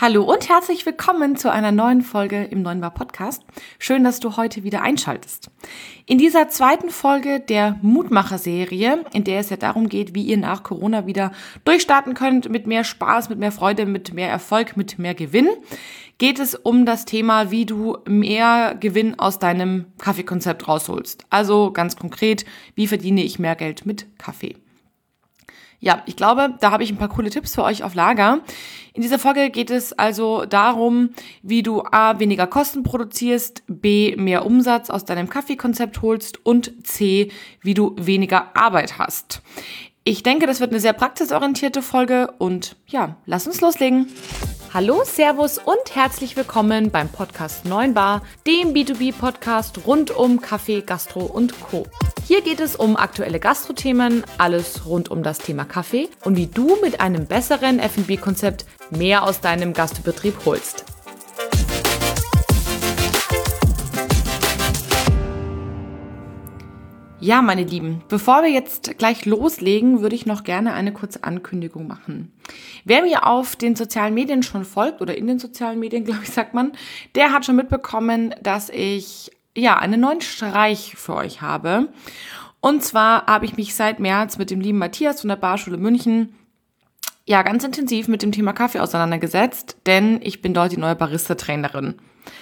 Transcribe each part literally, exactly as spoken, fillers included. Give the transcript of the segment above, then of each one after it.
Hallo und herzlich willkommen zu einer neuen Folge im Neuen Bar Podcast. Schön, dass du heute wieder einschaltest. In dieser zweiten Folge der Mutmacher-Serie, in der es ja darum geht, wie ihr nach Corona wieder durchstarten könnt mit mehr Spaß, mit mehr Freude, mit mehr Erfolg, mit mehr Gewinn, geht es um das Thema, wie du mehr Gewinn aus deinem Kaffeekonzept rausholst. Also ganz konkret, wie verdiene ich mehr Geld mit Kaffee? Ja, ich glaube, da habe ich ein paar coole Tipps für euch auf Lager. In dieser Folge geht es also darum, wie du A, weniger Kosten produzierst, B, mehr Umsatz aus deinem Kaffeekonzept holst und C, wie du weniger Arbeit hast. Ich denke, das wird eine sehr praxisorientierte Folge und ja, lass uns loslegen. Hallo, Servus und herzlich willkommen beim Podcast Neuen Bar, dem B zwei B-Podcast rund um Kaffee, Gastro und Co. Hier geht es um aktuelle Gastro-Themen, alles rund um das Thema Kaffee und wie du mit einem besseren F und B-Konzept mehr aus deinem Gastbetrieb holst. Ja, meine Lieben, bevor wir jetzt gleich loslegen, würde ich noch gerne eine kurze Ankündigung machen. Wer mir auf den sozialen Medien schon folgt, oder in den sozialen Medien, glaube ich, sagt man, der hat schon mitbekommen, dass ich ja einen neuen Streich für euch habe. Und zwar habe ich mich seit März mit dem lieben Matthias von der Barschule München ja ganz intensiv mit dem Thema Kaffee auseinandergesetzt, denn ich bin dort die neue Barista-Trainerin.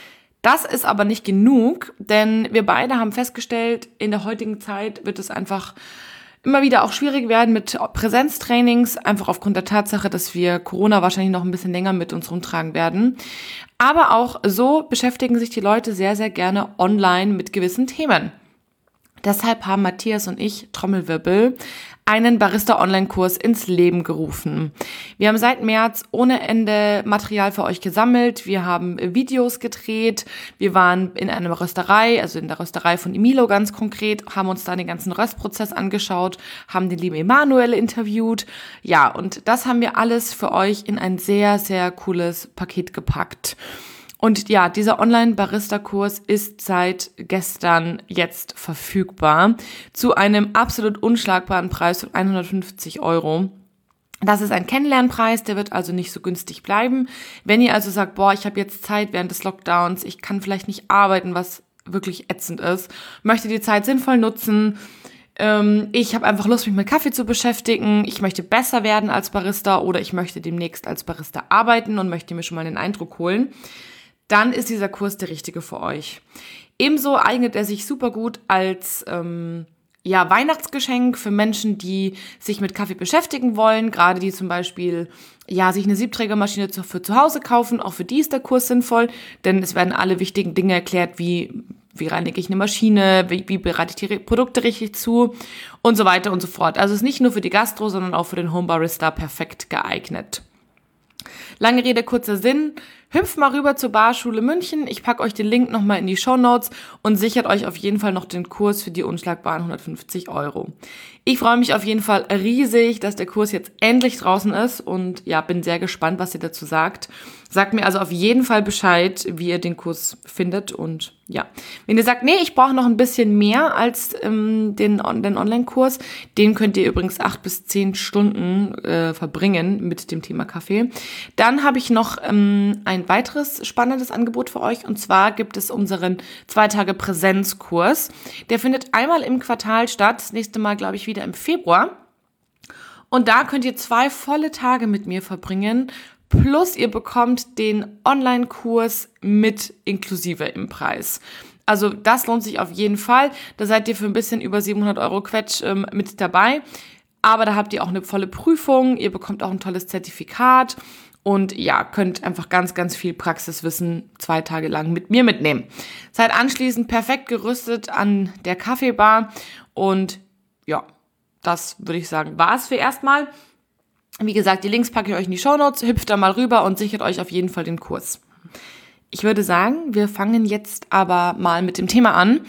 Das ist aber nicht genug, denn wir beide haben festgestellt, in der heutigen Zeit wird es einfach immer wieder auch schwierig werden mit Präsenztrainings, einfach aufgrund der Tatsache, dass wir Corona wahrscheinlich noch ein bisschen länger mit uns rumtragen werden. Aber auch so beschäftigen sich die Leute sehr, sehr gerne online mit gewissen Themen. Deshalb haben Matthias und ich, Trommelwirbel, einen Barista-Online-Kurs ins Leben gerufen. Wir haben seit März ohne Ende Material für euch gesammelt. Wir haben Videos gedreht. Wir waren in einer Rösterei, also in der Rösterei von Emilo ganz konkret, haben uns da den ganzen Röstprozess angeschaut, haben den lieben Emanuel interviewt. Ja, und das haben wir alles für euch in ein sehr, sehr cooles Paket gepackt. Und ja, dieser Online-Barista-Kurs ist seit gestern jetzt verfügbar zu einem absolut unschlagbaren Preis von hundertfünfzig Euro. Das ist ein Kennenlernpreis, der wird also nicht so günstig bleiben. Wenn ihr also sagt, boah, ich habe jetzt Zeit während des Lockdowns, ich kann vielleicht nicht arbeiten, was wirklich ätzend ist, möchte die Zeit sinnvoll nutzen, ähm, ich habe einfach Lust, mich mit Kaffee zu beschäftigen, ich möchte besser werden als Barista oder ich möchte demnächst als Barista arbeiten und möchte mir schon mal den Eindruck holen, dann ist dieser Kurs der richtige für euch. Ebenso eignet er sich super gut als ähm, ja, Weihnachtsgeschenk für Menschen, die sich mit Kaffee beschäftigen wollen, gerade die zum Beispiel ja, sich eine Siebträgermaschine zu, für zu Hause kaufen. Auch für die ist der Kurs sinnvoll, denn es werden alle wichtigen Dinge erklärt, wie wie reinige ich eine Maschine, wie, wie bereite ich die Produkte richtig zu und so weiter und so fort. Also es ist nicht nur für die Gastro, sondern auch für den Homebarista perfekt geeignet. Lange Rede, kurzer Sinn. Hüpft mal rüber zur Barschule München. Ich packe euch den Link nochmal in die Shownotes und sichert euch auf jeden Fall noch den Kurs für die unschlagbaren hundertfünfzig Euro. Ich freue mich auf jeden Fall riesig, dass der Kurs jetzt endlich draußen ist und ja, bin sehr gespannt, was ihr dazu sagt. Sagt mir also auf jeden Fall Bescheid, wie ihr den Kurs findet und ja. Wenn ihr sagt, nee, ich brauche noch ein bisschen mehr als ähm, den, den Online-Kurs, den könnt ihr übrigens acht bis zehn Stunden äh, verbringen mit dem Thema Kaffee. Dann habe ich noch ähm, ein weiteres spannendes Angebot für euch und zwar gibt es unseren zwei Tage Präsenzkurs. Der findet einmal im Quartal statt, das nächste Mal glaube ich wieder im Februar und da könnt ihr zwei volle Tage mit mir verbringen, plus ihr bekommt den Online-Kurs mit inklusive im Preis. Also das lohnt sich auf jeden Fall, da seid ihr für ein bisschen über siebenhundert Euro Quetsch ähm, mit dabei, aber da habt ihr auch eine volle Prüfung, ihr bekommt auch ein tolles Zertifikat. Und ja, könnt einfach ganz, ganz viel Praxiswissen zwei Tage lang mit mir mitnehmen. Seid anschließend perfekt gerüstet an der Kaffeebar. Und ja, das würde ich sagen, war es für erstmal. Wie gesagt, die Links packe ich euch in die Shownotes. Hüpft da mal rüber und sichert euch auf jeden Fall den Kurs. Ich würde sagen, wir fangen jetzt aber mal mit dem Thema an.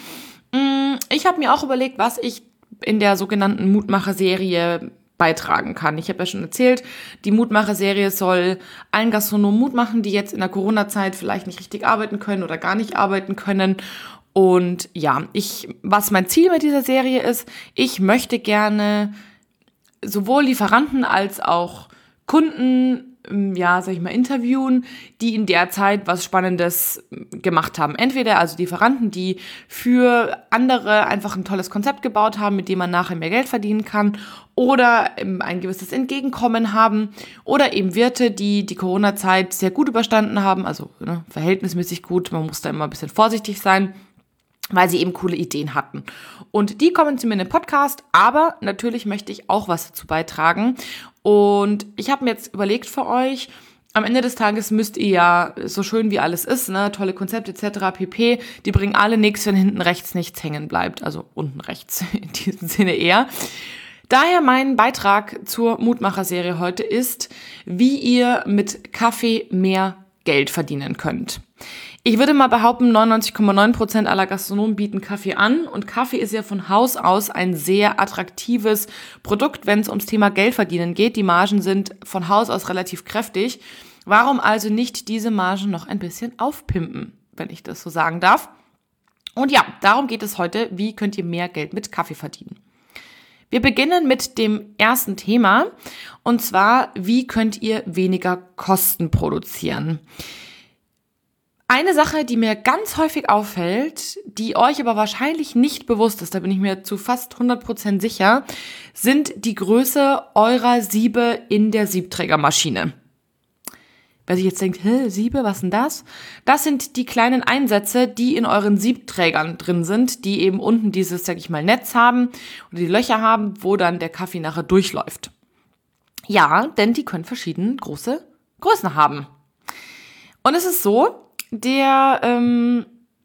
Ich habe mir auch überlegt, was ich in der sogenannten Mutmacher-Serie beitragen kann. Ich habe ja schon erzählt, die Mutmacher-Serie soll allen Gastronomen Mut machen, die jetzt in der Corona-Zeit vielleicht nicht richtig arbeiten können oder gar nicht arbeiten können. Und ja, ich, was mein Ziel mit dieser Serie ist, ich möchte gerne sowohl Lieferanten als auch Kunden ja, sag ich mal, interviewen, die in der Zeit was Spannendes gemacht haben. Entweder also Lieferanten, die für andere einfach ein tolles Konzept gebaut haben, mit dem man nachher mehr Geld verdienen kann, oder ein gewisses Entgegenkommen haben, oder eben Wirte, die die Corona-Zeit sehr gut überstanden haben, also ne, verhältnismäßig gut, man muss da immer ein bisschen vorsichtig sein, weil sie eben coole Ideen hatten. Und die kommen zu mir in den Podcast, aber natürlich möchte ich auch was dazu beitragen. Und ich habe mir jetzt überlegt für euch, am Ende des Tages müsst ihr ja, so schön wie alles ist, ne, tolle Konzepte et cetera pp., die bringen alle nichts, wenn hinten rechts nichts hängen bleibt. Also unten rechts in diesem Sinne eher. Daher mein Beitrag zur Mutmacher-Serie heute ist, wie ihr mit Kaffee mehr Geld verdienen könnt. Ich würde mal behaupten, neunundneunzig Komma neun Prozent aller Gastronomen bieten Kaffee an und Kaffee ist ja von Haus aus ein sehr attraktives Produkt, wenn es ums Thema Geld verdienen geht. Die Margen sind von Haus aus relativ kräftig. Warum also nicht diese Margen noch ein bisschen aufpimpen, wenn ich das so sagen darf? Und ja, darum geht es heute, wie könnt ihr mehr Geld mit Kaffee verdienen? Wir beginnen mit dem ersten Thema und zwar, wie könnt ihr weniger Kosten produzieren? Eine Sache, die mir ganz häufig auffällt, die euch aber wahrscheinlich nicht bewusst ist, da bin ich mir zu fast hundert Prozent sicher, sind die Größe eurer Siebe in der Siebträgermaschine. Wer sich jetzt denkt, hä, Siebe, was denn das? Das sind die kleinen Einsätze, die in euren Siebträgern drin sind, die eben unten dieses, sag ich mal, Netz haben oder die Löcher haben, wo dann der Kaffee nachher durchläuft. Ja, denn die können verschiedene große Größen haben. Und es ist so, der ähm,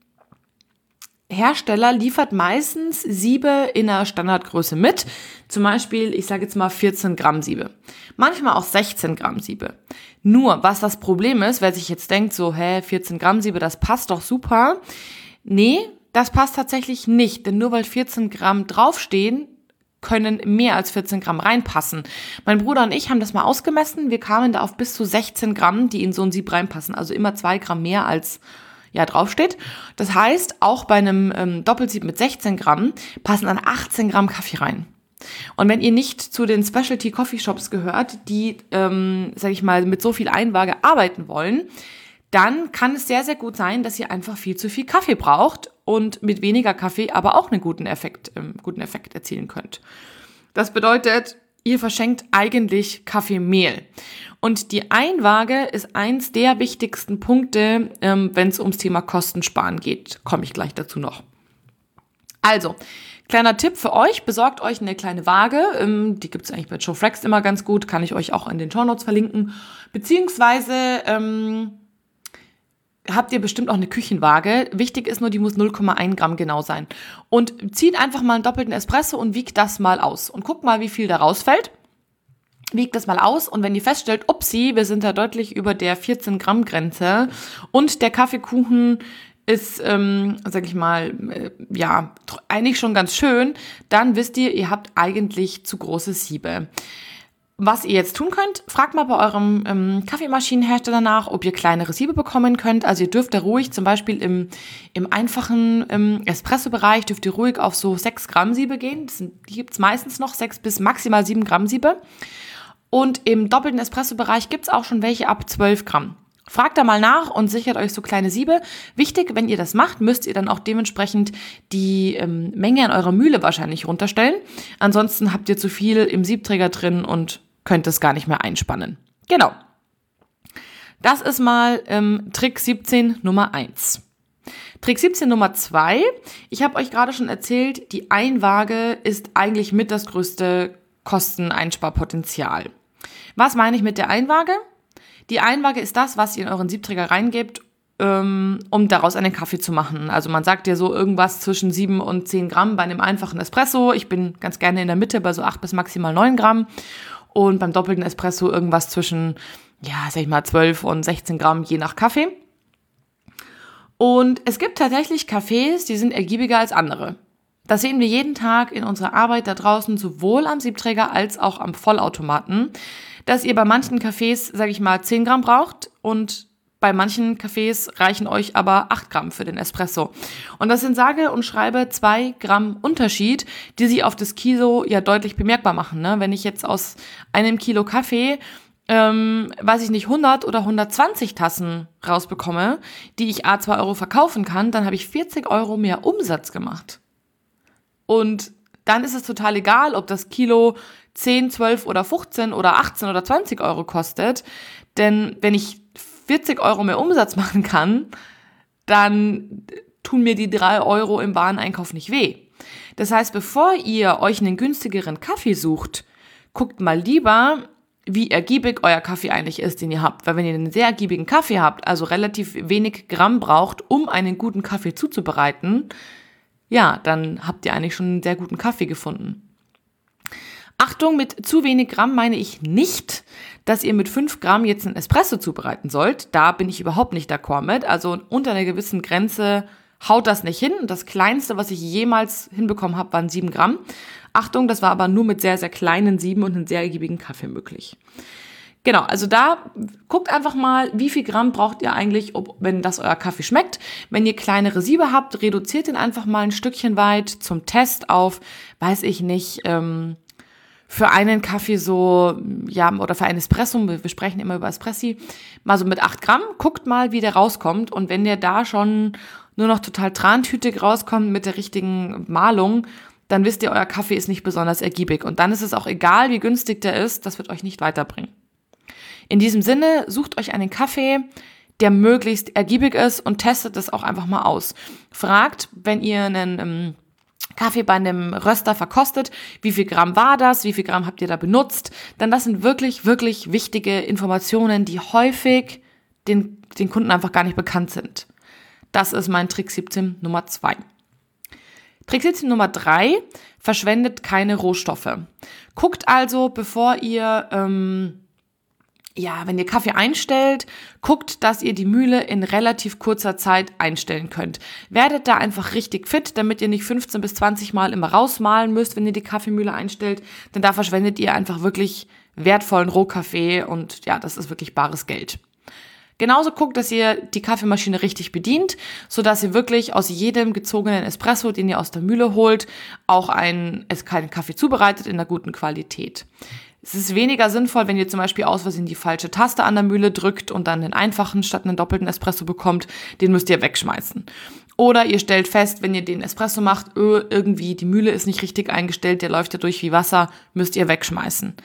Hersteller liefert meistens Siebe in einer Standardgröße mit. Zum Beispiel, ich sage jetzt mal vierzehn Gramm Siebe. Manchmal auch sechzehn Gramm Siebe. Nur, was das Problem ist, wer sich jetzt denkt, so, hä, vierzehn Gramm Siebe, das passt doch super. Nee, das passt tatsächlich nicht. Denn nur weil vierzehn Gramm draufstehen, können mehr als vierzehn Gramm reinpassen. Mein Bruder und ich haben das mal ausgemessen. Wir kamen da auf bis zu sechzehn Gramm, die in so ein Sieb reinpassen. Also immer zwei Gramm mehr als ja draufsteht. Das heißt, auch bei einem ähm, Doppelsieb mit sechzehn Gramm passen dann achtzehn Gramm Kaffee rein. Und wenn ihr nicht zu den Specialty Coffee Shops gehört, die, ähm, sag ich mal, mit so viel Einwaage arbeiten wollen, dann kann es sehr, sehr gut sein, dass ihr einfach viel zu viel Kaffee braucht und mit weniger Kaffee aber auch einen guten Effekt, ähm, guten Effekt erzielen könnt. Das bedeutet, ihr verschenkt eigentlich Kaffeemehl. Und die Einwaage ist eins der wichtigsten Punkte, ähm, wenn es ums Thema Kostensparen geht. Komme ich gleich dazu noch. Also, kleiner Tipp für euch, besorgt euch eine kleine Waage. Ähm, die gibt es eigentlich bei Joe Frags immer ganz gut, kann ich euch auch in den Shownotes verlinken. Beziehungsweise ähm, habt ihr bestimmt auch eine Küchenwaage. Wichtig ist nur, die muss null Komma eins Gramm genau sein. Und zieht einfach mal einen doppelten Espresso und wiegt das mal aus. Und guckt mal, wie viel da rausfällt. Wiegt das mal aus und wenn ihr feststellt, upsie, wir sind da deutlich über der vierzehn Gramm Grenze und der Kaffeekuchen ist, ähm, sag ich mal, äh, ja, eigentlich schon ganz schön, dann wisst ihr, ihr habt eigentlich zu große Siebe. Was ihr jetzt tun könnt, fragt mal bei eurem ähm, Kaffeemaschinenhersteller nach, ob ihr kleinere Siebe bekommen könnt. Also ihr dürft da ruhig, zum Beispiel im, im einfachen ähm, Espresso-Bereich, dürft ihr ruhig auf so sechs Gramm Siebe gehen. Das sind, die gibt's meistens noch, sechs bis maximal sieben Gramm Siebe. Und im doppelten Espresso-Bereich gibt's auch schon welche ab zwölf Gramm. Fragt da mal nach und sichert euch so kleine Siebe. Wichtig, wenn ihr das macht, müsst ihr dann auch dementsprechend die ähm, Menge in eurer Mühle wahrscheinlich runterstellen. Ansonsten habt ihr zu viel im Siebträger drin und könnt es gar nicht mehr einspannen. Genau. Das ist mal ähm, Trick siebzehn Nummer eins. Trick siebzehn Nummer zwei. Ich habe euch gerade schon erzählt, die Einwaage ist eigentlich mit das größte Kosteneinsparpotenzial. Was meine ich mit der Einwaage? Die Einwaage ist das, was ihr in euren Siebträger reingebt, ähm, um daraus einen Kaffee zu machen. Also man sagt ja so irgendwas zwischen sieben und zehn Gramm bei einem einfachen Espresso. Ich bin ganz gerne in der Mitte bei so acht bis maximal neun Gramm. Und beim doppelten Espresso irgendwas zwischen, ja, sag ich mal, zwölf und sechzehn Gramm, je nach Kaffee. Und es gibt tatsächlich Kaffees, die sind ergiebiger als andere. Das sehen wir jeden Tag in unserer Arbeit da draußen, sowohl am Siebträger als auch am Vollautomaten, dass ihr bei manchen Kaffees, sage ich mal, zehn Gramm braucht und bei manchen Kaffees reichen euch aber acht Gramm für den Espresso. Und das sind sage und schreibe zwei Gramm Unterschied, die sich auf das Kilo ja deutlich bemerkbar machen. Ne? Wenn ich jetzt aus einem Kilo Kaffee ähm, weiß ich nicht, hundert oder hundertzwanzig Tassen rausbekomme, die ich a zwei Euro verkaufen kann, dann habe ich vierzig Euro mehr Umsatz gemacht. Und dann ist es total egal, ob das Kilo zehn, zwölf oder fünfzehn oder achtzehn oder zwanzig Euro kostet. Denn wenn ich vierzig Euro mehr Umsatz machen kann, dann tun mir die drei Euro im Wareneinkauf nicht weh. Das heißt, bevor ihr euch einen günstigeren Kaffee sucht, guckt mal lieber, wie ergiebig euer Kaffee eigentlich ist, den ihr habt. Weil wenn ihr einen sehr ergiebigen Kaffee habt, also relativ wenig Gramm braucht, um einen guten Kaffee zuzubereiten, ja, dann habt ihr eigentlich schon einen sehr guten Kaffee gefunden. Achtung, mit zu wenig Gramm meine ich nicht, dass ihr mit fünf Gramm jetzt einen Espresso zubereiten sollt. Da bin ich überhaupt nicht d'accord mit. Also unter einer gewissen Grenze haut das nicht hin. Das Kleinste, was ich jemals hinbekommen habe, waren sieben Gramm. Achtung, das war aber nur mit sehr, sehr kleinen Sieben und einem sehr ergiebigen Kaffee möglich. Genau, also da guckt einfach mal, wie viel Gramm braucht ihr eigentlich, ob, wenn das euer Kaffee schmeckt. Wenn ihr kleinere Siebe habt, reduziert den einfach mal ein Stückchen weit zum Test auf, weiß ich nicht, ähm, für einen Kaffee so, ja, oder für einen Espresso, wir sprechen immer über Espressi, mal so mit acht Gramm, guckt mal, wie der rauskommt. Und wenn der da schon nur noch total trantütig rauskommt mit der richtigen Mahlung, dann wisst ihr, euer Kaffee ist nicht besonders ergiebig. Und dann ist es auch egal, wie günstig der ist, das wird euch nicht weiterbringen. In diesem Sinne, sucht euch einen Kaffee, der möglichst ergiebig ist und testet das auch einfach mal aus. Fragt, wenn ihr einen ähm, Kaffee bei einem Röster verkostet, wie viel Gramm war das, wie viel Gramm habt ihr da benutzt, denn das sind wirklich, wirklich wichtige Informationen, die häufig den, den Kunden einfach gar nicht bekannt sind. Das ist mein Trick-Tipp Nummer zwei. Trick-Tipp Nummer drei, verschwendet keine Rohstoffe. Guckt also, bevor ihr... Ähm, Ja, wenn ihr Kaffee einstellt, guckt, dass ihr die Mühle in relativ kurzer Zeit einstellen könnt. Werdet da einfach richtig fit, damit ihr nicht fünfzehn bis zwanzig Mal immer rausmahlen müsst, wenn ihr die Kaffeemühle einstellt, denn da verschwendet ihr einfach wirklich wertvollen Rohkaffee und ja, das ist wirklich bares Geld. Genauso guckt, dass ihr die Kaffeemaschine richtig bedient, sodass ihr wirklich aus jedem gezogenen Espresso, den ihr aus der Mühle holt, auch einen, einen Kaffee zubereitet in einer guten Qualität. Es ist weniger sinnvoll, wenn ihr zum Beispiel aus Versehen die falsche Taste an der Mühle drückt und dann den einfachen statt einen doppelten Espresso bekommt, den müsst ihr wegschmeißen. Oder ihr stellt fest, wenn ihr den Espresso macht, öh, irgendwie die Mühle ist nicht richtig eingestellt, der läuft ja durch wie Wasser, müsst ihr wegschmeißen.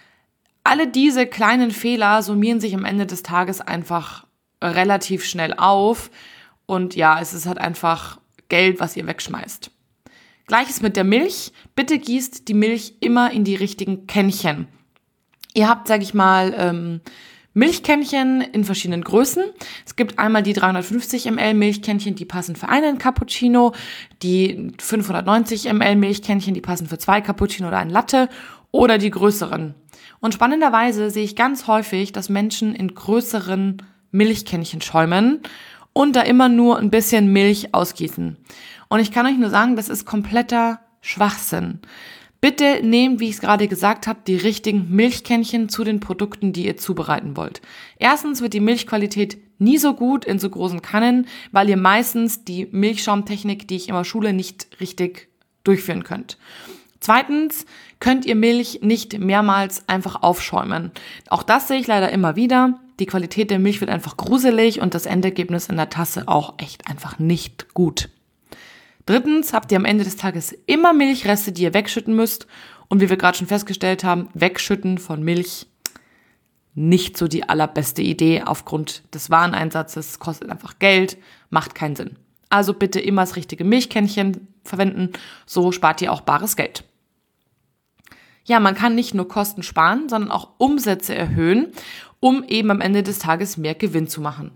Alle diese kleinen Fehler summieren sich am Ende des Tages einfach relativ schnell auf und ja, es ist halt einfach Geld, was ihr wegschmeißt. Gleiches mit der Milch. Bitte gießt die Milch immer in die richtigen Kännchen. Ihr habt, sag ich mal, ähm, Milchkännchen in verschiedenen Größen. Es gibt einmal die dreihundertfünfzig Milliliter Milchkännchen, die passen für einen Cappuccino, die fünfhundertneunzig Milliliter Milchkännchen, die passen für zwei Cappuccino oder ein Latte oder die größeren. Und spannenderweise sehe ich ganz häufig, dass Menschen in größeren Milchkännchen schäumen und da immer nur ein bisschen Milch ausgießen. Und ich kann euch nur sagen, das ist kompletter Schwachsinn. Bitte nehmt, wie ich es gerade gesagt habe, die richtigen Milchkännchen zu den Produkten, die ihr zubereiten wollt. Erstens wird die Milchqualität nie so gut in so großen Kannen, weil ihr meistens die Milchschaumtechnik, die ich immer schule, nicht richtig durchführen könnt. Zweitens könnt ihr Milch nicht mehrmals einfach aufschäumen. Auch das sehe ich leider immer wieder. Die Qualität der Milch wird einfach gruselig und das Endergebnis in der Tasse auch echt einfach nicht gut. Drittens habt ihr am Ende des Tages immer Milchreste, die ihr wegschütten müsst. Und wie wir gerade schon festgestellt haben, Wegschütten von Milch nicht so die allerbeste Idee aufgrund des Wareneinsatzes, kostet einfach Geld, macht keinen Sinn. Also bitte immer das richtige Milchkännchen verwenden, so spart ihr auch bares Geld. Ja, man kann nicht nur Kosten sparen, sondern auch Umsätze erhöhen, um eben am Ende des Tages mehr Gewinn zu machen.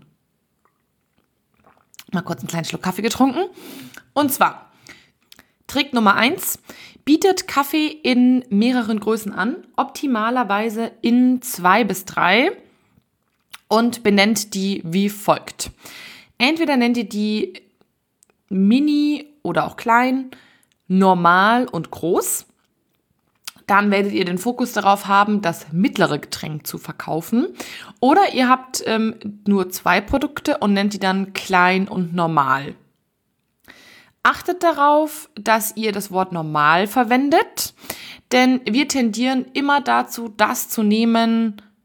Mal kurz einen kleinen Schluck Kaffee getrunken. Und zwar, Trick Nummer eins, bietet Kaffee in mehreren Größen an, optimalerweise in zwei bis drei und benennt die wie folgt. Entweder nennt ihr die Mini oder auch klein, normal und groß. Dann werdet ihr den Fokus darauf haben, das mittlere Getränk zu verkaufen. Oder ihr habt ähm, nur zwei Produkte und nennt die dann klein und normal. Achtet darauf, dass ihr das Wort normal verwendet, denn wir tendieren immer dazu, das zu nehmen,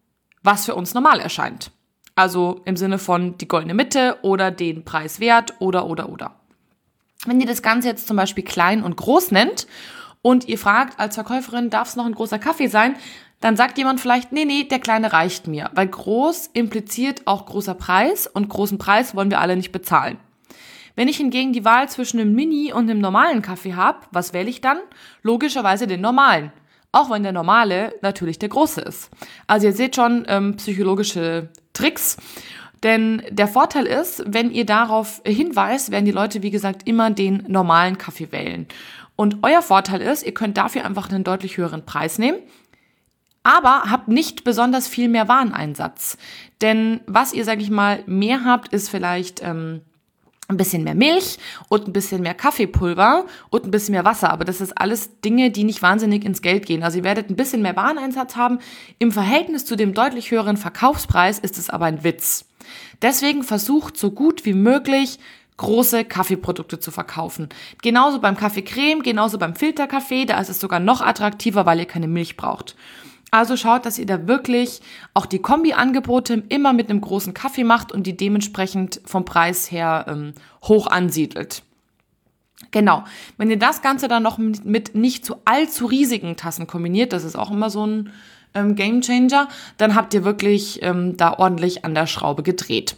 was für uns normal erscheint. Also im Sinne von die goldene Mitte oder den Preis wert oder, oder, oder. Wenn ihr das Ganze jetzt zum Beispiel klein und groß nennt und ihr fragt als Verkäuferin, darf es noch ein großer Kaffee sein, dann sagt jemand vielleicht, nee, nee, der kleine reicht mir. Weil groß impliziert auch großer Preis und großen Preis wollen wir alle nicht bezahlen. Wenn ich hingegen die Wahl zwischen einem Mini und einem normalen Kaffee habe, was wähle ich dann? Logischerweise den normalen. Auch wenn der normale natürlich der große ist. Also ihr seht schon ähm, psychologische Tricks. Denn der Vorteil ist, wenn ihr darauf hinweist, werden die Leute, wie gesagt, immer den normalen Kaffee wählen. Und euer Vorteil ist, ihr könnt dafür einfach einen deutlich höheren Preis nehmen, aber habt nicht besonders viel mehr Wareneinsatz. Denn was ihr, sag ich mal, mehr habt, ist vielleicht ähm, ein bisschen mehr Milch und ein bisschen mehr Kaffeepulver und ein bisschen mehr Wasser. Aber das ist alles Dinge, die nicht wahnsinnig ins Geld gehen. Also ihr werdet ein bisschen mehr Wareneinsatz haben. Im Verhältnis zu dem deutlich höheren Verkaufspreis ist es aber ein Witz. Deswegen versucht so gut wie möglich große Kaffeeprodukte zu verkaufen. Genauso beim Kaffeecreme, genauso beim Filterkaffee. Da ist es sogar noch attraktiver, weil ihr keine Milch braucht. Also schaut, dass ihr da wirklich auch die Kombi-Angebote immer mit einem großen Kaffee macht und die dementsprechend vom Preis her ähm, hoch ansiedelt. Genau, wenn ihr das Ganze dann noch mit, mit nicht zu allzu riesigen Tassen kombiniert, das ist auch immer so ein ähm, Gamechanger, dann habt ihr wirklich ähm, da ordentlich an der Schraube gedreht.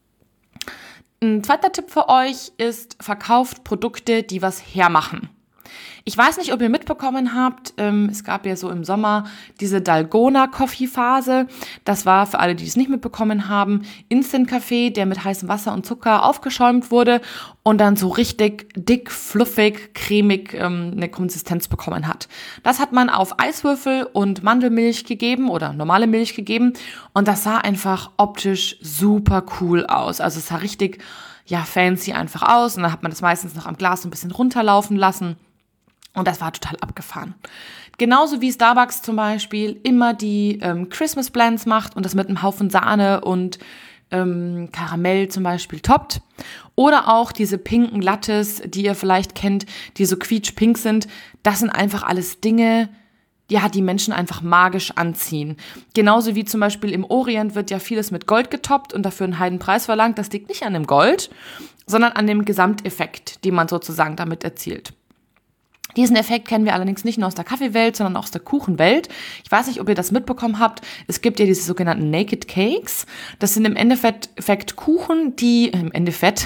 Ein zweiter Tipp für euch ist, verkauft Produkte, die was hermachen. Ich weiß nicht, ob ihr mitbekommen habt, ähm, es gab ja so im Sommer diese Dalgona-Coffee-Phase. Das war, für alle, die es nicht mitbekommen haben, Instant-Kaffee, der mit heißem Wasser und Zucker aufgeschäumt wurde und dann so richtig dick, fluffig, cremig ähm, eine Konsistenz bekommen hat. Das hat man auf Eiswürfel und Mandelmilch gegeben oder normale Milch gegeben und das sah einfach optisch super cool aus. Also es sah richtig, ja, fancy einfach aus und dann hat man das meistens noch am Glas so ein bisschen runterlaufen lassen. Und das war total abgefahren. Genauso wie Starbucks zum Beispiel immer die ähm, Christmas Blends macht und das mit einem Haufen Sahne und ähm, Karamell zum Beispiel toppt. Oder auch diese pinken Lattes, die ihr vielleicht kennt, die so quietschpink sind. Das sind einfach alles Dinge, ja, die Menschen einfach magisch anziehen. Genauso wie zum Beispiel im Orient wird ja vieles mit Gold getoppt und dafür einen Heidenpreis verlangt. Das liegt nicht an dem Gold, sondern an dem Gesamteffekt, den man sozusagen damit erzielt. Diesen Effekt kennen wir allerdings nicht nur aus der Kaffeewelt, sondern auch aus der Kuchenwelt. Ich weiß nicht, ob ihr das mitbekommen habt. Es gibt ja diese sogenannten Naked Cakes. Das sind im Endeffekt Kuchen, die, im Endeffekt,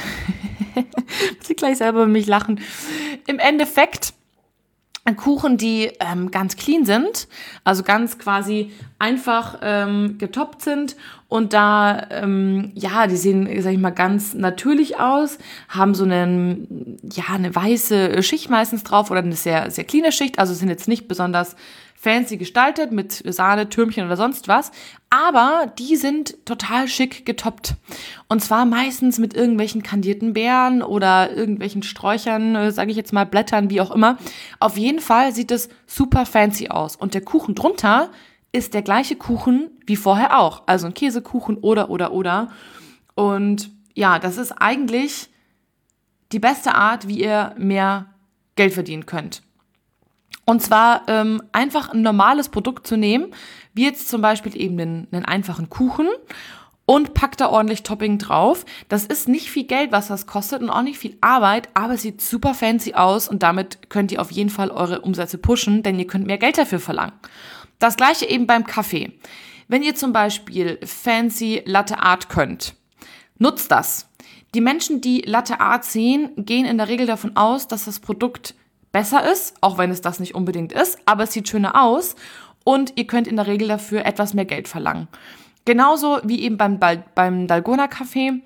muss ich gleich selber über mich lachen, im Endeffekt Kuchen, die ähm, ganz clean sind, also ganz quasi einfach ähm, getoppt sind und da, ähm, ja, die sehen, sag ich mal, ganz natürlich aus, haben so einen, ja, eine weiße Schicht meistens drauf oder eine sehr, sehr cleane Schicht, also sind jetzt nicht besonders fancy gestaltet mit Sahne, Türmchen oder sonst was, aber die sind total schick getoppt. Und zwar meistens mit irgendwelchen kandierten Beeren oder irgendwelchen Sträuchern, sage ich jetzt mal, Blättern, wie auch immer. Auf jeden Fall sieht es super fancy aus. Und der Kuchen drunter ist der gleiche Kuchen wie vorher auch. Also ein Käsekuchen oder, oder, oder. Und ja, das ist eigentlich die beste Art, wie ihr mehr Geld verdienen könnt. Und zwar ähm, einfach ein normales Produkt zu nehmen, wie jetzt zum Beispiel eben einen, einen einfachen Kuchen und packt da ordentlich Topping drauf. Das ist nicht viel Geld, was das kostet und auch nicht viel Arbeit, aber es sieht super fancy aus und damit könnt ihr auf jeden Fall eure Umsätze pushen, denn ihr könnt mehr Geld dafür verlangen. Das gleiche eben beim Kaffee. Wenn ihr zum Beispiel fancy Latte Art könnt, nutzt das. Die Menschen, die Latte Art sehen, gehen in der Regel davon aus, dass das Produkt besser ist, auch wenn es das nicht unbedingt ist, aber es sieht schöner aus und ihr könnt in der Regel dafür etwas mehr Geld verlangen. Genauso wie eben beim, beim Dalgona Kaffee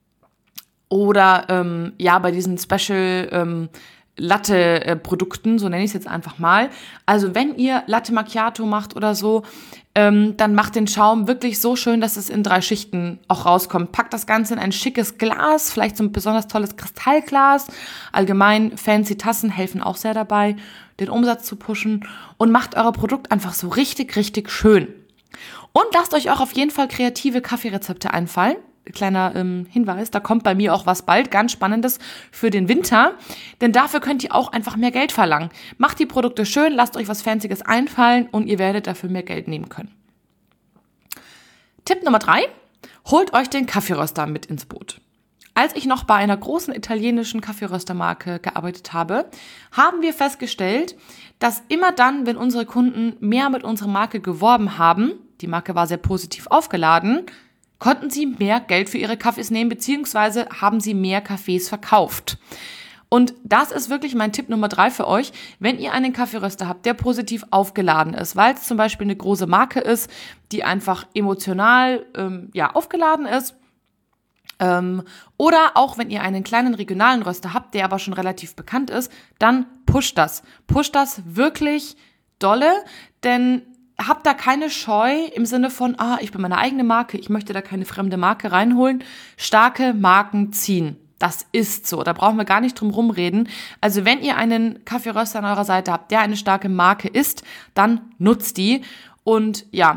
oder ähm, ja bei diesen Special ähm, Latte-Produkten, so nenne ich es jetzt einfach mal. Also wenn ihr Latte Macchiato macht oder so, ähm, dann macht den Schaum wirklich so schön, dass es in drei Schichten auch rauskommt. Packt das Ganze in ein schickes Glas, vielleicht so ein besonders tolles Kristallglas. Allgemein fancy Tassen helfen auch sehr dabei, den Umsatz zu pushen. Und macht euer Produkt einfach so richtig, richtig schön. Und lasst euch auch auf jeden Fall kreative Kaffeerezepte einfallen. Kleiner ähm, Hinweis, da kommt bei mir auch was bald, ganz Spannendes für den Winter, denn dafür könnt ihr auch einfach mehr Geld verlangen. Macht die Produkte schön, lasst euch was Fancyes einfallen und ihr werdet dafür mehr Geld nehmen können. Tipp Nummer drei, holt euch den Kaffeeröster mit ins Boot. Als ich noch bei einer großen italienischen Kaffeeröstermarke gearbeitet habe, haben wir festgestellt, dass immer dann, wenn unsere Kunden mehr mit unserer Marke geworben haben, die Marke war sehr positiv aufgeladen, konnten sie mehr Geld für ihre Kaffees nehmen, beziehungsweise haben sie mehr Kaffees verkauft. Und das ist wirklich mein Tipp Nummer drei für euch, wenn ihr einen Kaffeeröster habt, der positiv aufgeladen ist, weil es zum Beispiel eine große Marke ist, die einfach emotional ähm, ja, aufgeladen ist. Ähm, oder auch wenn ihr einen kleinen regionalen Röster habt, der aber schon relativ bekannt ist, dann pusht das. Pusht das wirklich dolle, denn habt da keine Scheu im Sinne von, ah, ich bin meine eigene Marke, ich möchte da keine fremde Marke reinholen. Starke Marken ziehen. Das ist so, da brauchen wir gar nicht drum rumreden. Also wenn ihr einen Kaffeeröster an eurer Seite habt, der eine starke Marke ist, dann nutzt die und ja,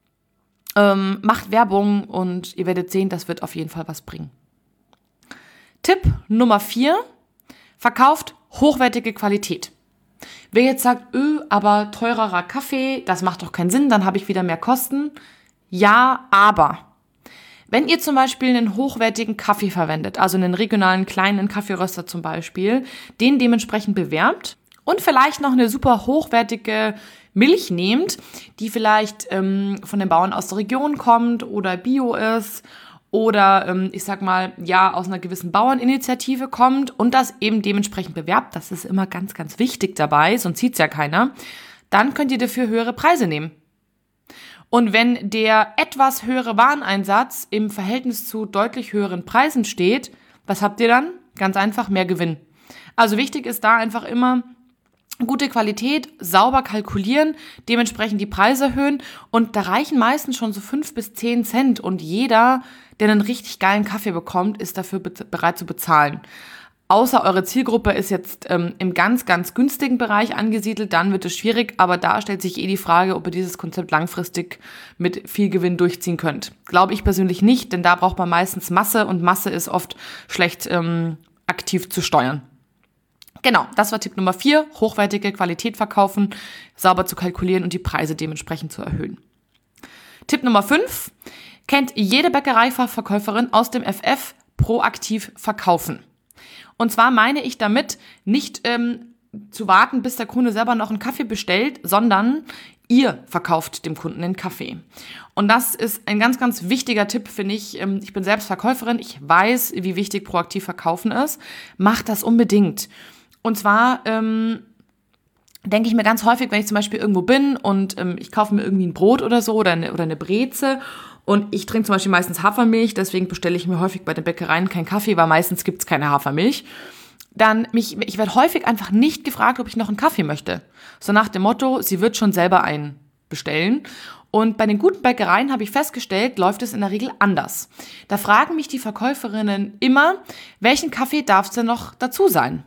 Ähm, macht Werbung und ihr werdet sehen, das wird auf jeden Fall was bringen. Tipp Nummer vier, verkauft hochwertige Qualität. Wer jetzt sagt, öh, aber teurerer Kaffee, das macht doch keinen Sinn, dann habe ich wieder mehr Kosten. Ja, aber wenn ihr zum Beispiel einen hochwertigen Kaffee verwendet, also einen regionalen kleinen Kaffeeröster zum Beispiel, den dementsprechend bewerbt und vielleicht noch eine super hochwertige Milch nehmt, die vielleicht ähm, von den Bauern aus der Region kommt oder Bio ist oder ähm, ich sag mal, ja, aus einer gewissen Bauerninitiative kommt und das eben dementsprechend bewerbt, das ist immer ganz, ganz wichtig dabei, sonst sieht's ja keiner, dann könnt ihr dafür höhere Preise nehmen. Und wenn der etwas höhere Wareneinsatz im Verhältnis zu deutlich höheren Preisen steht, was habt ihr dann? Ganz einfach, mehr Gewinn. Also wichtig ist da einfach immer, gute Qualität, sauber kalkulieren, dementsprechend die Preise erhöhen und da reichen meistens schon so fünf bis zehn Cent und jeder, der einen richtig geilen Kaffee bekommt, ist dafür be- bereit zu bezahlen. Außer eure Zielgruppe ist jetzt ähm, im ganz, ganz günstigen Bereich angesiedelt, dann wird es schwierig, aber da stellt sich eh die Frage, ob ihr dieses Konzept langfristig mit viel Gewinn durchziehen könnt. Glaube ich persönlich nicht, denn da braucht man meistens Masse und Masse ist oft schlecht ähm, aktiv zu steuern. Genau, das war Tipp Nummer vier, hochwertige Qualität verkaufen, sauber zu kalkulieren und die Preise dementsprechend zu erhöhen. Tipp Nummer fünf, kennt jede Bäckereiverkäuferin aus dem F F proaktiv verkaufen. Und zwar meine ich damit nicht ähm, zu warten, bis der Kunde selber noch einen Kaffee bestellt, sondern ihr verkauft dem Kunden den Kaffee. Und das ist ein ganz, ganz wichtiger Tipp, finde ich. Ich bin selbst Verkäuferin, ich weiß, wie wichtig proaktiv verkaufen ist. Macht das unbedingt. Und zwar ähm, denke ich mir ganz häufig, wenn ich zum Beispiel irgendwo bin und ähm, ich kaufe mir irgendwie ein Brot oder so oder eine, oder eine Breze und ich trinke zum Beispiel meistens Hafermilch, deswegen bestelle ich mir häufig bei den Bäckereien keinen Kaffee, weil meistens gibt es keine Hafermilch. Dann, mich, ich werde häufig einfach nicht gefragt, ob ich noch einen Kaffee möchte. So nach dem Motto, sie wird schon selber einen bestellen. Und bei den guten Bäckereien habe ich festgestellt, läuft es in der Regel anders. Da fragen mich die Verkäuferinnen immer, welchen Kaffee darf es denn noch dazu sein?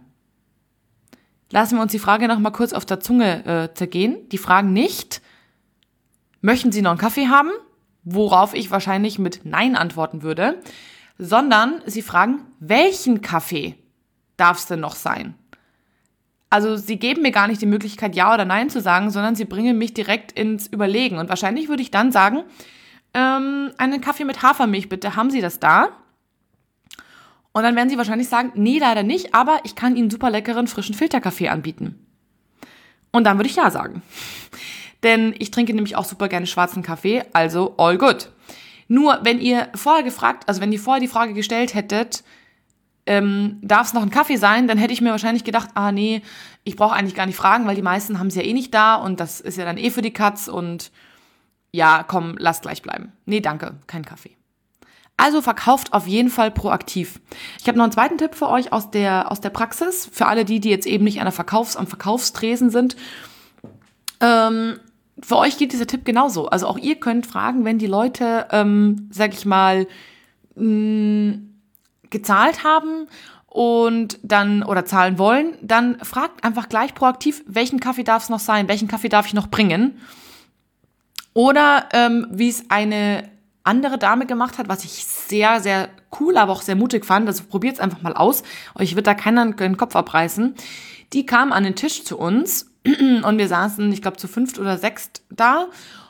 Lassen wir uns die Frage noch mal kurz auf der Zunge äh, zergehen. Die fragen nicht, möchten Sie noch einen Kaffee haben? Worauf ich wahrscheinlich mit Nein antworten würde. Sondern sie fragen, welchen Kaffee darf es denn noch sein? Also sie geben mir gar nicht die Möglichkeit, Ja oder Nein zu sagen, sondern sie bringen mich direkt ins Überlegen. Und wahrscheinlich würde ich dann sagen, ähm, einen Kaffee mit Hafermilch bitte, haben Sie das da? Und dann werden sie wahrscheinlich sagen, nee, leider nicht, aber ich kann Ihnen super leckeren, frischen Filterkaffee anbieten. Und dann würde ich ja sagen. Denn ich trinke nämlich auch super gerne schwarzen Kaffee, also all good. Nur, wenn ihr vorher gefragt, also wenn ihr vorher die Frage gestellt hättet, ähm, darf es noch ein Kaffee sein, dann hätte ich mir wahrscheinlich gedacht, ah nee, ich brauche eigentlich gar nicht fragen, weil die meisten haben es ja eh nicht da und das ist ja dann eh für die Katz und ja, komm, lass gleich bleiben. Nee, danke, kein Kaffee. Also verkauft auf jeden Fall proaktiv. Ich habe noch einen zweiten Tipp für euch aus der, aus der Praxis, für alle die, die jetzt eben nicht an der Verkaufs-, am Verkaufstresen sind. Ähm, für euch geht dieser Tipp genauso. Also auch ihr könnt fragen, wenn die Leute, ähm, sag ich mal, mh, gezahlt haben und dann oder zahlen wollen, dann fragt einfach gleich proaktiv, welchen Kaffee darf es noch sein, welchen Kaffee darf ich noch bringen. Oder ähm, wie es eine andere Dame gemacht hat, was ich sehr, sehr cool, aber auch sehr mutig fand. Also probiert es einfach mal aus. Euch wird da keiner den Kopf abreißen. Die kam an den Tisch zu uns und wir saßen, ich glaube, zu fünft oder sechst da.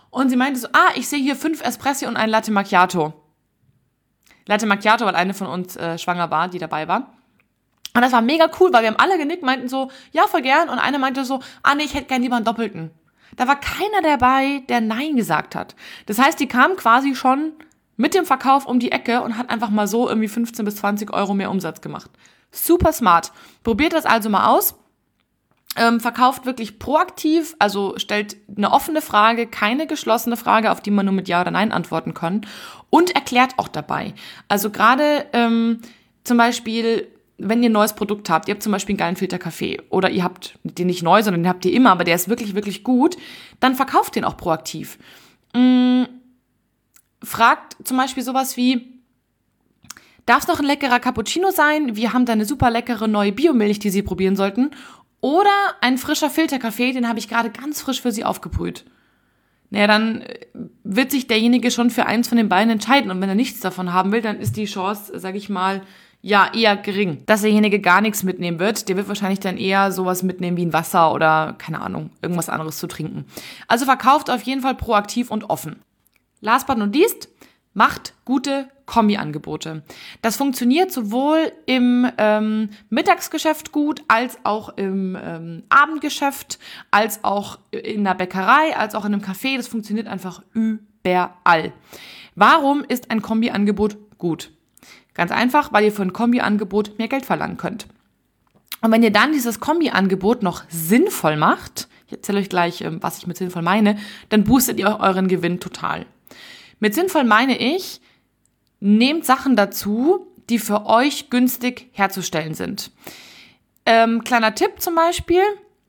Und sie meinte so, ah, ich sehe hier fünf Espresso und ein Latte Macchiato. Latte Macchiato, weil eine von uns äh, schwanger war, die dabei war. Und das war mega cool, weil wir haben alle genickt, meinten so, ja, voll gern. Und eine meinte so, ah nee, ich hätte gern lieber einen Doppelten. Da war keiner dabei, der Nein gesagt hat. Das heißt, die kam quasi schon mit dem Verkauf um die Ecke und hat einfach mal so irgendwie fünfzehn bis zwanzig Euro mehr Umsatz gemacht. Super smart. Probiert das also mal aus. Ähm, verkauft wirklich proaktiv, also stellt eine offene Frage, keine geschlossene Frage, auf die man nur mit Ja oder Nein antworten kann und erklärt auch dabei. Also gerade ähm, zum Beispiel, wenn ihr ein neues Produkt habt, ihr habt zum Beispiel einen geilen Filterkaffee oder ihr habt den nicht neu, sondern den habt ihr immer, aber der ist wirklich, wirklich gut, dann verkauft den auch proaktiv. Mm, fragt zum Beispiel sowas wie, darf es noch ein leckerer Cappuccino sein? Wir haben da eine super leckere neue Biomilch, die Sie probieren sollten. Oder ein frischer Filterkaffee, den habe ich gerade ganz frisch für Sie aufgebrüht. Naja, dann wird sich derjenige schon für eins von den beiden entscheiden. Und wenn er nichts davon haben will, dann ist die Chance, sage ich mal, ja, eher gering. Dass derjenige gar nichts mitnehmen wird, der wird wahrscheinlich dann eher sowas mitnehmen wie ein Wasser oder, keine Ahnung, irgendwas anderes zu trinken. Also verkauft auf jeden Fall proaktiv und offen. Last but not least, macht gute Kombi-Angebote. Das funktioniert sowohl im ähm, Mittagsgeschäft gut, als auch im ähm, Abendgeschäft, als auch in der Bäckerei, als auch in einem Café. Das funktioniert einfach überall. Warum ist ein Kombi-Angebot gut? Ganz einfach, weil ihr für ein Kombi-Angebot mehr Geld verlangen könnt. Und wenn ihr dann dieses Kombi-Angebot noch sinnvoll macht, ich erzähle euch gleich, was ich mit sinnvoll meine, dann boostet ihr euren Gewinn total. Mit sinnvoll meine ich, nehmt Sachen dazu, die für euch günstig herzustellen sind. Ähm, kleiner Tipp zum Beispiel,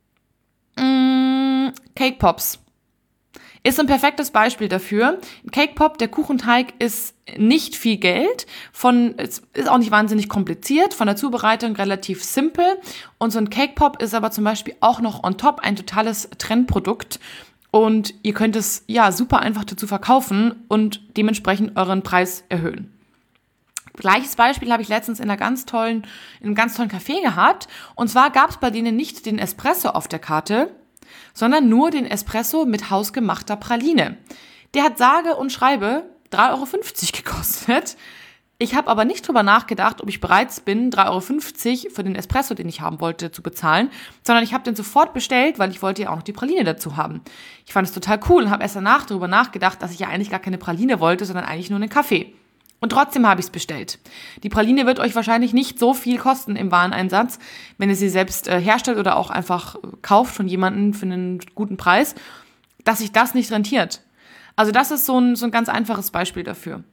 mh, Cake Pops. Ist ein perfektes Beispiel dafür. Cake Pop, der Kuchenteig ist nicht viel Geld, von, es ist auch nicht wahnsinnig kompliziert, von der Zubereitung relativ simpel. Und so ein Cake Pop ist aber zum Beispiel auch noch on top ein totales Trendprodukt. Und ihr könnt es ja super einfach dazu verkaufen und dementsprechend euren Preis erhöhen. Gleiches Beispiel habe ich letztens in einer ganz tollen, in einem ganz tollen Café gehabt. Und zwar gab es bei denen nicht den Espresso auf der Karte, sondern nur den Espresso mit hausgemachter Praline. Der hat sage und schreibe drei Euro fünfzig gekostet. Ich habe aber nicht drüber nachgedacht, ob ich bereit bin, drei Euro fünfzig für den Espresso, den ich haben wollte, zu bezahlen, sondern ich habe den sofort bestellt, weil ich wollte ja auch noch die Praline dazu haben. Ich fand es total cool und habe erst danach darüber nachgedacht, dass ich ja eigentlich gar keine Praline wollte, sondern eigentlich nur einen Kaffee. Und trotzdem habe ich es bestellt. Die Praline wird euch wahrscheinlich nicht so viel kosten im Wareneinsatz, wenn ihr sie selbst äh, herstellt oder auch einfach äh, kauft von jemandem für einen guten Preis, dass sich das nicht rentiert. Also das ist so ein, so ein ganz einfaches Beispiel dafür.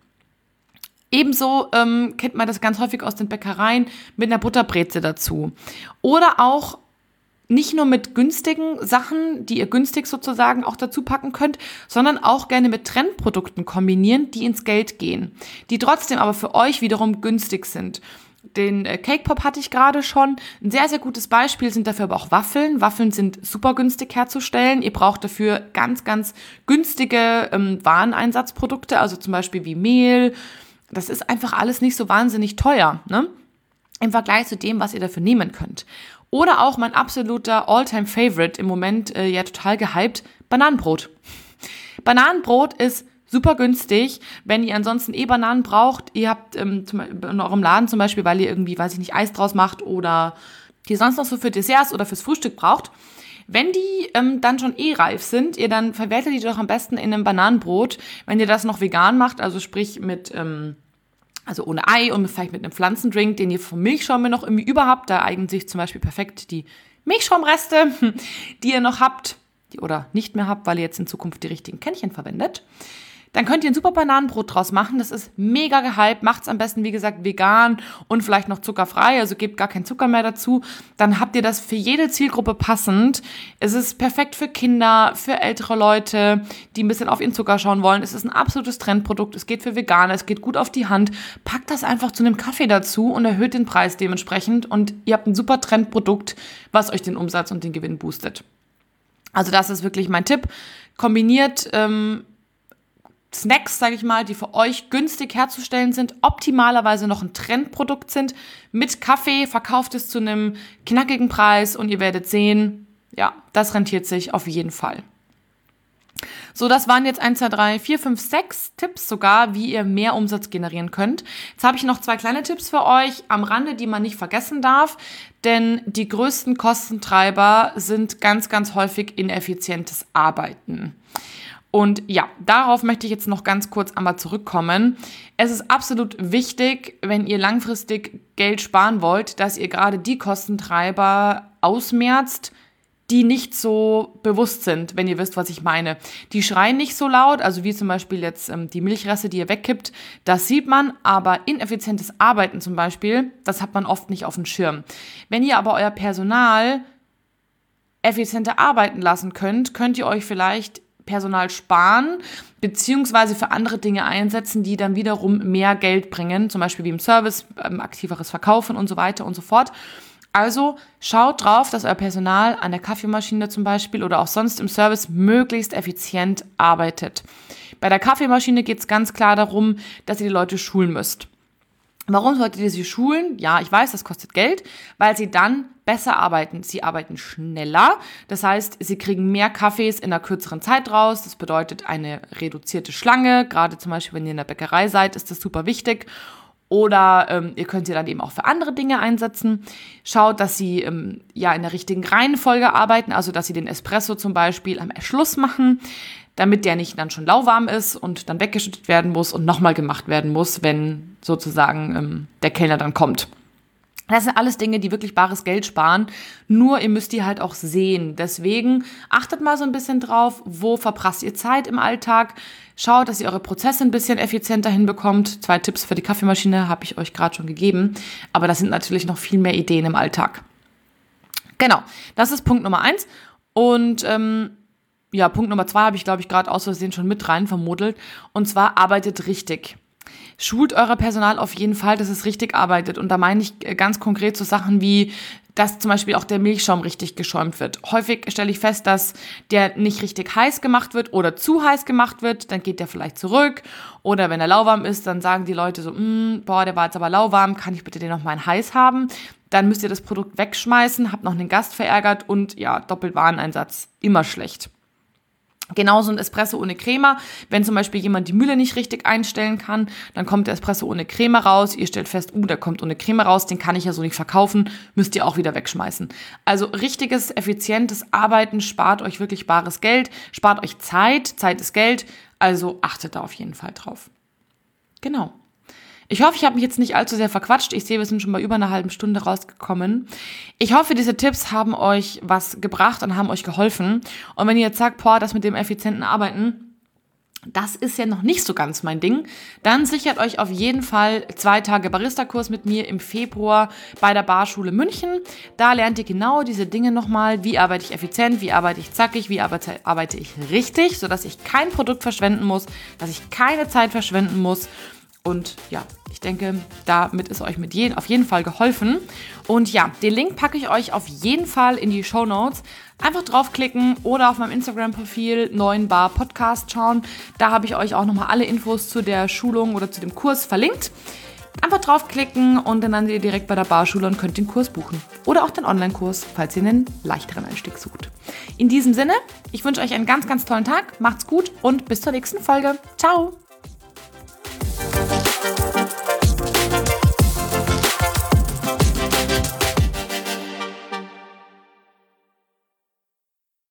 Ebenso ähm, kennt man das ganz häufig aus den Bäckereien mit einer Butterbreze dazu. Oder auch nicht nur mit günstigen Sachen, die ihr günstig sozusagen auch dazu packen könnt, sondern auch gerne mit Trendprodukten kombinieren, die ins Geld gehen, die trotzdem aber für euch wiederum günstig sind. Den äh, Cake Pop hatte ich gerade schon. Ein sehr, sehr gutes Beispiel sind dafür aber auch Waffeln. Waffeln sind super günstig herzustellen. Ihr braucht dafür ganz, ganz günstige ähm, Wareneinsatzprodukte, also zum Beispiel wie Mehl. Das ist einfach alles nicht so wahnsinnig teuer, ne? Im Vergleich zu dem, was ihr dafür nehmen könnt. Oder auch mein absoluter All-Time-Favorite, im Moment äh, ja total gehypt, Bananenbrot. Bananenbrot ist super günstig, wenn ihr ansonsten eh Bananen braucht. Ihr habt ähm, zum, in eurem Laden zum Beispiel, weil ihr irgendwie, weiß ich nicht, Eis draus macht oder die sonst noch so für Desserts oder fürs Frühstück braucht. Wenn die ähm, dann schon eh reif sind, ihr dann verwertet die doch am besten in einem Bananenbrot. Wenn ihr das noch vegan macht, also sprich mit, ähm, also ohne Ei und vielleicht mit einem Pflanzendrink, den ihr vom Milchschaum noch irgendwie über habt, da eignen sich zum Beispiel perfekt die Milchschaumreste, die ihr noch habt, die, oder nicht mehr habt, weil ihr jetzt in Zukunft die richtigen Kännchen verwendet. Dann könnt ihr ein super Bananenbrot draus machen. Das ist mega gehypt. Macht's am besten, wie gesagt, vegan und vielleicht noch zuckerfrei. Also gebt gar keinen Zucker mehr dazu. Dann habt ihr das für jede Zielgruppe passend. Es ist perfekt für Kinder, für ältere Leute, die ein bisschen auf ihren Zucker schauen wollen. Es ist ein absolutes Trendprodukt. Es geht für Veganer. Es geht gut auf die Hand. Packt das einfach zu einem Kaffee dazu und erhöht den Preis dementsprechend. Und ihr habt ein super Trendprodukt, was euch den Umsatz und den Gewinn boostet. Also das ist wirklich mein Tipp. Kombiniert ähm, Snacks, sage ich mal, die für euch günstig herzustellen sind, optimalerweise noch ein Trendprodukt sind, mit Kaffee, verkauft es zu einem knackigen Preis und ihr werdet sehen, ja, das rentiert sich auf jeden Fall. So, das waren jetzt eins, zwei, drei, vier, fünf, sechs Tipps sogar, wie ihr mehr Umsatz generieren könnt. Jetzt habe ich noch zwei kleine Tipps für euch am Rande, die man nicht vergessen darf, denn die größten Kostentreiber sind ganz, ganz häufig ineffizientes Arbeiten. Und ja, darauf möchte ich jetzt noch ganz kurz einmal zurückkommen. Es ist absolut wichtig, wenn ihr langfristig Geld sparen wollt, dass ihr gerade die Kostentreiber ausmerzt, die nicht so bewusst sind, wenn ihr wisst, was ich meine. Die schreien nicht so laut, also wie zum Beispiel jetzt ähm, die Milchreste, die ihr wegkippt, das sieht man, aber ineffizientes Arbeiten zum Beispiel, das hat man oft nicht auf dem Schirm. Wenn ihr aber euer Personal effizienter arbeiten lassen könnt, könnt ihr euch vielleicht Personal sparen, beziehungsweise für andere Dinge einsetzen, die dann wiederum mehr Geld bringen, zum Beispiel wie im Service, ähm, aktiveres Verkaufen und so weiter und so fort. Also schaut drauf, dass euer Personal an der Kaffeemaschine zum Beispiel oder auch sonst im Service möglichst effizient arbeitet. Bei der Kaffeemaschine geht es ganz klar darum, dass ihr die Leute schulen müsst. Warum solltet ihr sie schulen? Ja, ich weiß, das kostet Geld, weil sie dann besser arbeiten. Sie arbeiten schneller, das heißt, sie kriegen mehr Kaffees in einer kürzeren Zeit raus. Das bedeutet eine reduzierte Schlange. Gerade zum Beispiel, wenn ihr in der Bäckerei seid, ist das super wichtig. Oder ähm, ihr könnt sie dann eben auch für andere Dinge einsetzen. Schaut, dass sie ähm, ja in der richtigen Reihenfolge arbeiten, also dass sie den Espresso zum Beispiel am Schluss machen, damit der nicht dann schon lauwarm ist und dann weggeschüttet werden muss und nochmal gemacht werden muss, wenn sozusagen ähm, der Kellner dann kommt. Das sind alles Dinge, die wirklich bares Geld sparen, nur ihr müsst die halt auch sehen. Deswegen achtet mal so ein bisschen drauf, wo verprasst ihr Zeit im Alltag. Schaut, dass ihr eure Prozesse ein bisschen effizienter hinbekommt. Zwei Tipps für die Kaffeemaschine habe ich euch gerade schon gegeben, aber das sind natürlich noch viel mehr Ideen im Alltag. Genau, das ist Punkt Nummer eins. Und ähm, ja, Punkt Nummer zwei habe ich, glaube ich, gerade aus Versehen schon mit rein vermodelt. Und zwar arbeitet richtig. Schult euer Personal auf jeden Fall, dass es richtig arbeitet. Und da meine ich ganz konkret so Sachen wie, dass zum Beispiel auch der Milchschaum richtig geschäumt wird. Häufig stelle ich fest, dass der nicht richtig heiß gemacht wird oder zu heiß gemacht wird. Dann geht der vielleicht zurück. Oder wenn er lauwarm ist, dann sagen die Leute so, boah, der war jetzt aber lauwarm, kann ich bitte den noch mal in heiß haben? Dann müsst ihr das Produkt wegschmeißen, habt noch einen Gast verärgert und ja, Doppelwareneinsatz, immer schlecht. Genauso ein Espresso ohne Crema. Wenn zum Beispiel jemand die Mühle nicht richtig einstellen kann, dann kommt der Espresso ohne Crema raus. Ihr stellt fest, uh, der kommt ohne Crema raus, den kann ich ja so nicht verkaufen, müsst ihr auch wieder wegschmeißen. Also richtiges, effizientes Arbeiten spart euch wirklich bares Geld, spart euch Zeit, Zeit ist Geld, also achtet da auf jeden Fall drauf. Genau. Ich hoffe, ich habe mich jetzt nicht allzu sehr verquatscht. Ich sehe, wir sind schon bei über einer halben Stunde rausgekommen. Ich hoffe, diese Tipps haben euch was gebracht und haben euch geholfen. Und wenn ihr jetzt sagt, boah, das mit dem effizienten Arbeiten, das ist ja noch nicht so ganz mein Ding, dann sichert euch auf jeden Fall zwei Tage Barista-Kurs mit mir im Februar bei der Barschule München. Da lernt ihr genau diese Dinge nochmal. Wie arbeite ich effizient, wie arbeite ich zackig, wie arbeite, arbeite ich richtig, sodass ich kein Produkt verschwenden muss, dass ich keine Zeit verschwenden muss. Und ja, ich denke, damit ist euch mit je- auf jeden Fall geholfen. Und ja, den Link packe ich euch auf jeden Fall in die Shownotes. Einfach draufklicken oder auf meinem Instagram-Profil neun Bar Podcast schauen. Da habe ich euch auch nochmal alle Infos zu der Schulung oder zu dem Kurs verlinkt. Einfach draufklicken und dann landet ihr direkt bei der Barschule und könnt den Kurs buchen. Oder auch den Online-Kurs, falls ihr einen leichteren Einstieg sucht. In diesem Sinne, ich wünsche euch einen ganz, ganz tollen Tag. Macht's gut und bis zur nächsten Folge. Ciao!